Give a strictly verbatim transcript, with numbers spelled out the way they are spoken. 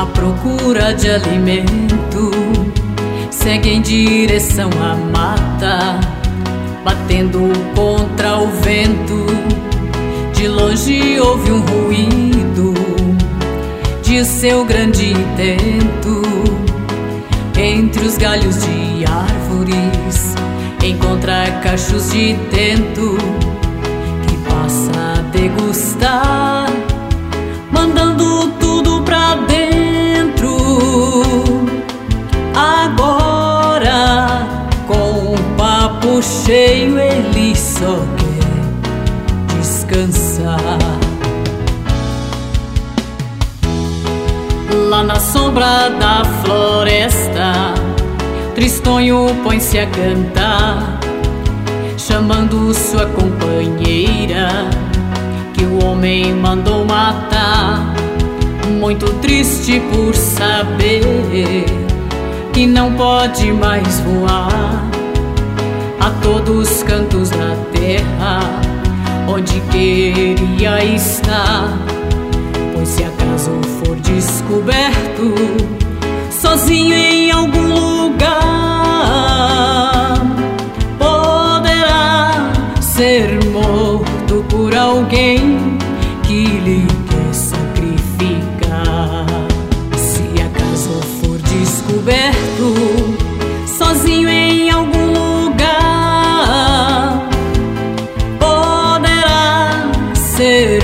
à procura de alimento, segue em direção à mata, batendo contra o vento. De longe ouve um ruído de seu grande intento. Entre os galhos de árvores encontra cachos de tento, que passa a degustar, mandando tudo pra dentro. Agora, com o papo cheio, ele só quer descansar. Lá na sombra da floresta, tristonho põe-se a cantar, chamando sua companheira, que o homem mandou matar. Muito triste por saber que não pode mais voar a todos os cantos da terra onde queria estar. Pois se acaso for descoberto sozinho em algum lugar, poderá ser morto por alguém que lhe quer sacrificar. Se acaso for descoberto sozinho em algum lugar, poderá ser